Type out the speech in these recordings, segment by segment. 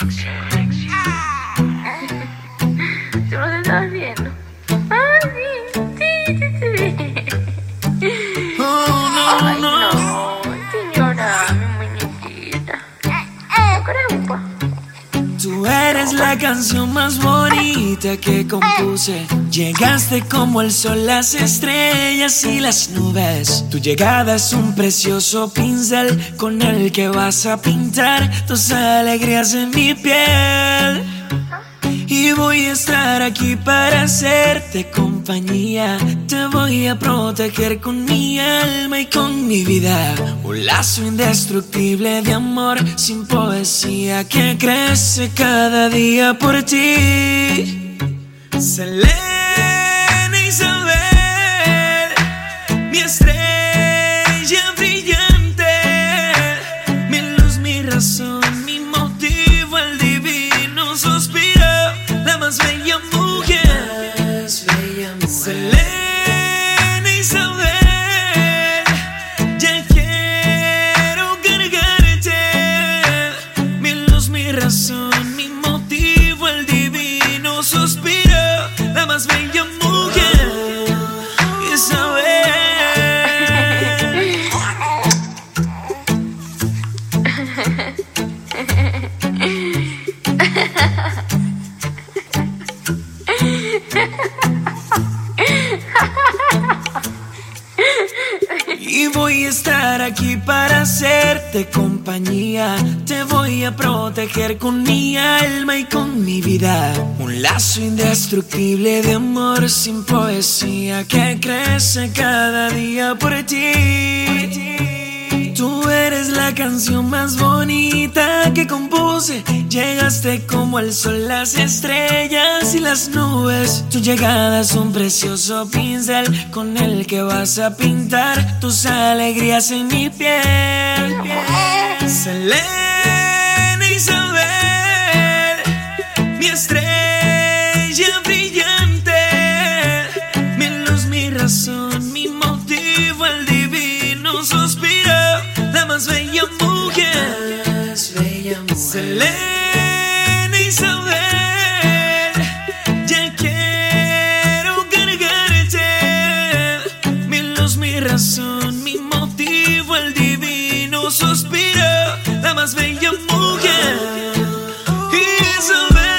¿Tú lo estás viendo? Ah, sí, sí, sí, sí. Ay, no, señora, mi muñequita. No creo, pa. Tú eres la canción más bonita que compuse. Llegaste como el sol, las estrellas y las nubes. Tu llegada es un precioso pincel con el que vas a pintar tus alegrías en mi piel. Y voy a estar aquí para hacerte compañía. Te voy a proteger con mi alma y con mi vida. Un lazo indestructible de amor sin poesía que crece cada día por ti. Selena Isabel, mi estrella brillante, mi luz, mi razón, mi motivo, el divino suspiro, la más bella mujer, Selena Isabel, ya quiero cargarte, mi luz, mi razón, mi motivo, el divino suspiro, la más bella mujer, Isabel. Y voy a estar aquí para hacerte compañía. Te voy a proteger con mi alma y con mi vida. Un lazo indestructible de amor sin poesía que crece cada día por ti. Tú eres la canción más bonita que compuse. Llegaste como el sol, las estrellas y las nubes. Tu llegada es un precioso pincel con el que vas a pintar tus alegrías en mi piel. Selena Isabel, mi estrella brillante, mi luz, mi razón, mi motivo, el divino suspiro, la más bella mujer, Selena Isabel, ya quiero cargarte, mi luz, mi razón, mi motivo, el divino suspiro, la más bella mujer, Isabel.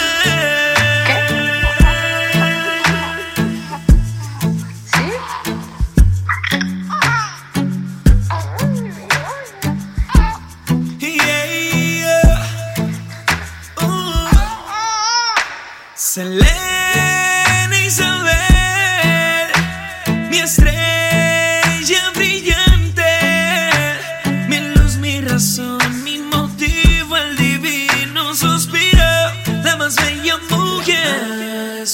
Selena Isabel, mi estrella brillante, mi luz, mi razón, mi motivo, el divino suspiro, la más bella mujer,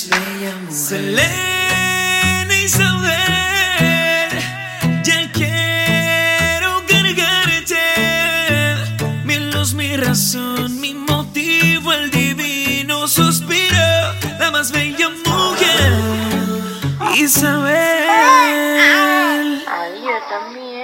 Selena Isabel, ya quiero cargarte, mi luz, mi razón, mi motivo, el divino suspiro, la más bella mujer, Isabel. Ay, yo también.